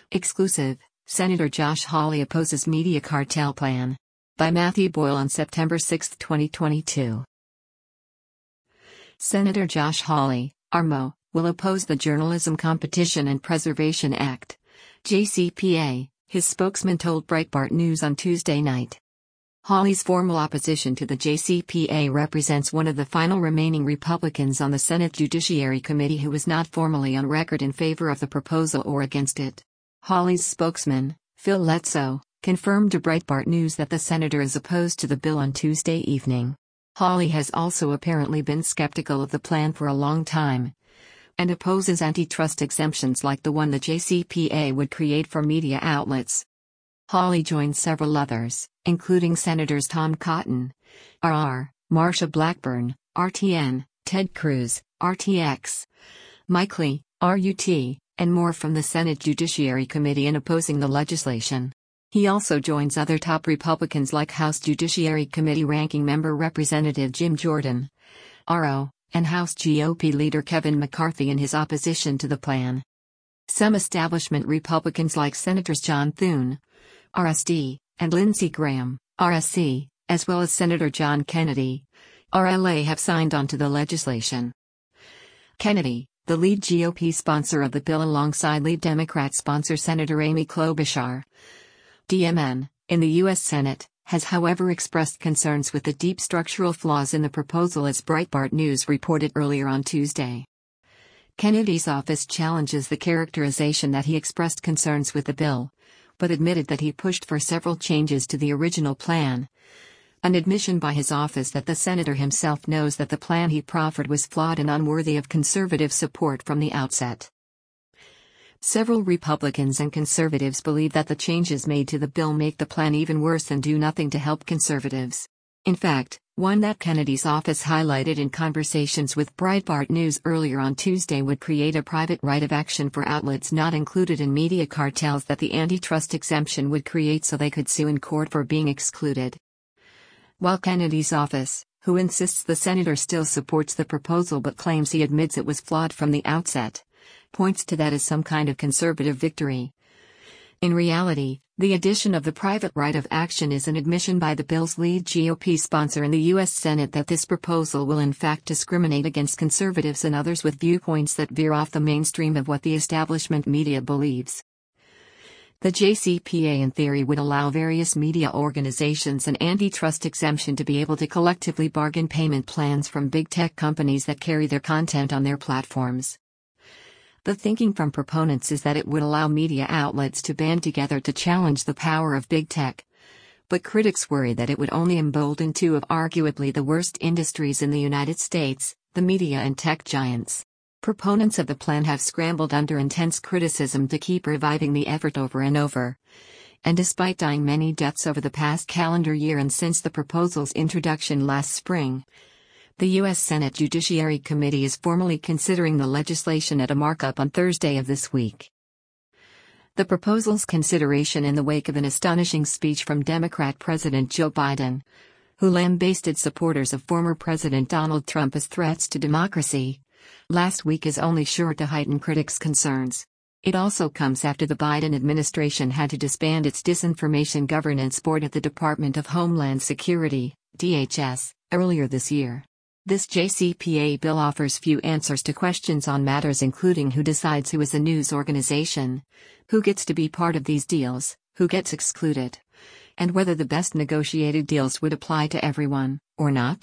Exclusive, Senator Josh Hawley opposes media cartel plan. By Matthew Boyle on September 6, 2022. Senator Josh Hawley, RMO, will oppose the Journalism Competition and Preservation Act, JCPA, his spokesman told Breitbart News on Tuesday night. Hawley's formal opposition to the JCPA represents one of the final remaining Republicans on the Senate Judiciary Committee who was not formally on record in favor of the proposal or against it. Hawley's spokesman, Phil Lezzo, confirmed to Breitbart News that the senator is opposed to the bill on Tuesday evening. Hawley has also apparently been skeptical of the plan for a long time and opposes antitrust exemptions like the one the JCPA would create for media outlets. Hawley joined several others, including Senators Tom Cotton, RR, Marsha Blackburn, RTN, Ted Cruz, RTX, Mike Lee, RUT, and more from the Senate Judiciary Committee in opposing the legislation. He also joins other top Republicans like House Judiciary Committee Ranking Member Representative Jim Jordan, RO, and House GOP leader Kevin McCarthy in his opposition to the plan. Some establishment Republicans like Senators John Thune, RSD, and Lindsey Graham, RSC, as well as Senator John Kennedy, RLA have signed on to the legislation. Kennedy, the lead GOP sponsor of the bill alongside lead Democrat sponsor Senator Amy Klobuchar, DMN, in the U.S. Senate, has however expressed concerns with the deep structural flaws in the proposal as Breitbart News reported earlier on Tuesday. Kennedy's office challenges the characterization that he expressed concerns with the bill, but admitted that he pushed for several changes to the original plan, an admission by his office that the senator himself knows that the plan he proffered was flawed and unworthy of conservative support from the outset. Several Republicans and conservatives believe that the changes made to the bill make the plan even worse and do nothing to help conservatives. In fact, one that Kennedy's office highlighted in conversations with Breitbart News earlier on Tuesday would create a private right of action for outlets not included in media cartels that the antitrust exemption would create so they could sue in court for being excluded. While Kennedy's office, who insists the senator still supports the proposal but claims he admits it was flawed from the outset, points to that as some kind of conservative victory. In reality, the addition of the private right of action is an admission by the bill's lead GOP sponsor in the U.S. Senate that this proposal will in fact discriminate against conservatives and others with viewpoints that veer off the mainstream of what the establishment media believes. The JCPA in theory would allow various media organizations an antitrust exemption to be able to collectively bargain payment plans from big tech companies that carry their content on their platforms. The thinking from proponents is that it would allow media outlets to band together to challenge the power of big tech. But critics worry that it would only embolden two of arguably the worst industries in the United States, the media and tech giants. Proponents of the plan have scrambled under intense criticism to keep reviving the effort over and over. And despite dying many deaths over the past calendar year and since the proposal's introduction last spring, the U.S. Senate Judiciary Committee is formally considering the legislation at a markup on Thursday of this week. The proposal's consideration in the wake of an astonishing speech from Democrat President Joe Biden, who lambasted supporters of former President Donald Trump as threats to democracy, last week is only sure to heighten critics' concerns. It also comes after the Biden administration had to disband its Disinformation Governance Board at the Department of Homeland Security, DHS, earlier this year. This JCPA bill offers few answers to questions on matters including who decides who is a news organization, who gets to be part of these deals, who gets excluded, and whether the best negotiated deals would apply to everyone, or not.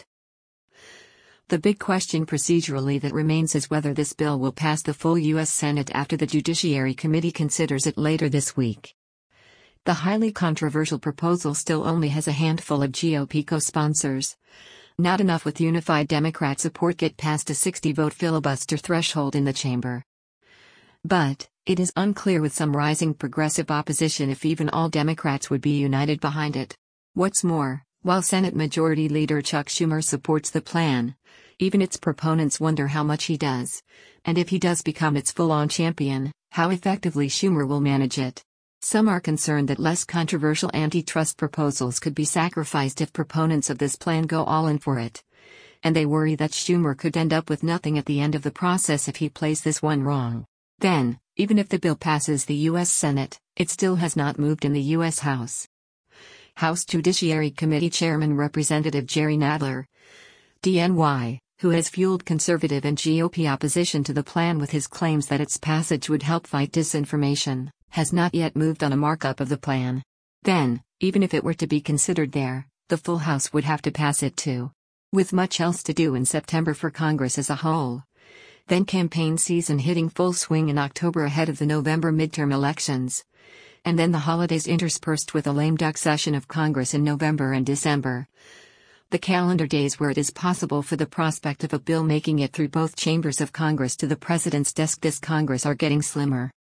The big question procedurally that remains is whether this bill will pass the full U.S. Senate after the Judiciary Committee considers it later this week. The highly controversial proposal still only has a handful of GOP co-sponsors. Not enough with unified Democrat support get past a 60-vote filibuster threshold in the chamber. But it is unclear with some rising progressive opposition if even all Democrats would be united behind it. What's more, while Senate Majority Leader Chuck Schumer supports the plan, even its proponents wonder how much he does, and if he does become its full-on champion, how effectively Schumer will manage it. Some are concerned that less controversial antitrust proposals could be sacrificed if proponents of this plan go all in for it. And they worry that Schumer could end up with nothing at the end of the process if he plays this one wrong. Then, even if the bill passes the U.S. Senate, it still has not moved in the U.S. House. House Judiciary Committee Chairman Representative Jerry Nadler, DNY, who has fueled conservative and GOP opposition to the plan with his claims that its passage would help fight disinformation, has not yet moved on a markup of the plan. Then, even if it were to be considered there, the full House would have to pass it too. With much else to do in September for Congress as a whole. Then campaign season hitting full swing in October ahead of the November midterm elections. And then the holidays interspersed with a lame duck session of Congress in November and December. The calendar days where it is possible for the prospect of a bill making it through both chambers of Congress to the president's desk this Congress are getting slimmer.